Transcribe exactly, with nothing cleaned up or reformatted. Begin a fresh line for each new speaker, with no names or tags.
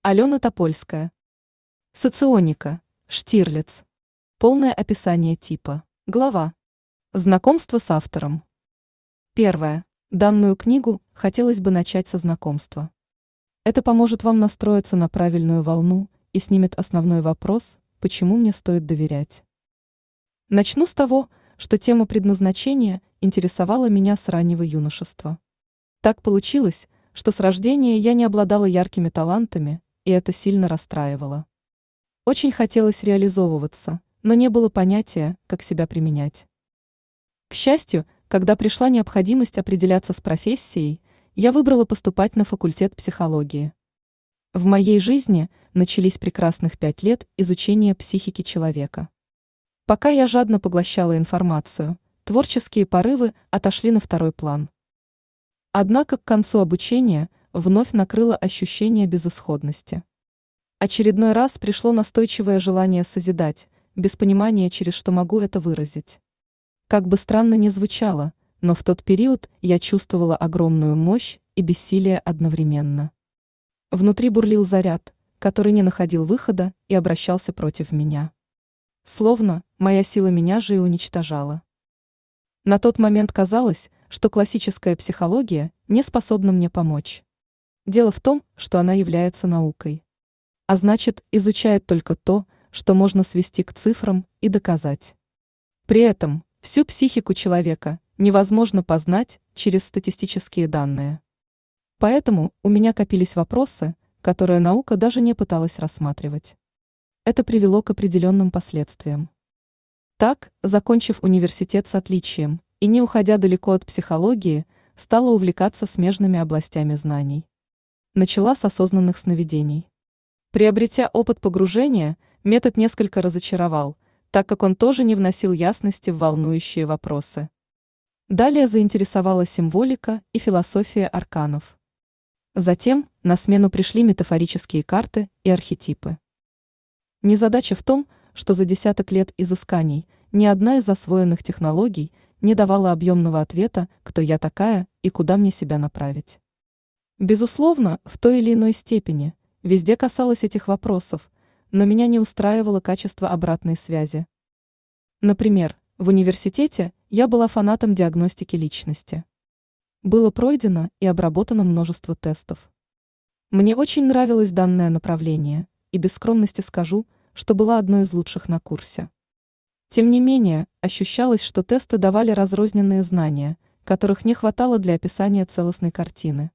Алена Топольская. Соционика. Штирлиц. Полное описание типа. Глава. Знакомство с автором. Первое. Данную книгу хотелось бы начать со знакомства. Это поможет вам настроиться на правильную волну и снимет основной вопрос, почему мне стоит доверять. Начну с того, что тема предназначения интересовала меня с раннего юношества. Так получилось, что с рождения я не обладала яркими талантами, и это сильно расстраивало. Очень хотелось реализовываться, но не было понятия, как себя применять. К счастью, когда пришла необходимость определяться с профессией, я выбрала поступать на факультет психологии. В моей жизни начались прекрасных пять лет изучения психики человека. Пока я жадно поглощала информацию, творческие порывы отошли на второй план. Однако к концу обучения вновь накрыло ощущение безысходности. Очередной раз пришло настойчивое желание созидать, без понимания, через что могу это выразить. Как бы странно ни звучало, но в тот период я чувствовала огромную мощь и бессилие одновременно. Внутри бурлил заряд, который не находил выхода и обращался против меня. Словно моя сила меня же и уничтожала. На тот момент казалось, что классическая психология не способна мне помочь. Дело в том, что она является наукой. А значит, изучает только то, что можно свести к цифрам и доказать. При этом всю психику человека невозможно познать через статистические данные. Поэтому у меня копились вопросы, которые наука даже не пыталась рассматривать. Это привело к определенным последствиям. Так, закончив университет с отличием и не уходя далеко от психологии, стала увлекаться смежными областями знаний. Начала с осознанных сновидений. Приобретя опыт погружения, метод несколько разочаровал, так как он тоже не вносил ясности в волнующие вопросы. Далее заинтересовала символика и философия арканов. Затем на смену пришли метафорические карты и архетипы. Незадача в том, что за десяток лет изысканий ни одна из освоенных технологий не давала объемного ответа, кто я такая и куда мне себя направить. Безусловно, в той или иной степени, везде касалось этих вопросов, но меня не устраивало качество обратной связи. Например, в университете я была фанатом диагностики личности. Было пройдено и обработано множество тестов. Мне очень нравилось данное направление, и без скромности скажу, что была одной из лучших на курсе. Тем не менее, ощущалось, что тесты давали разрозненные знания, которых не хватало для описания целостной картины.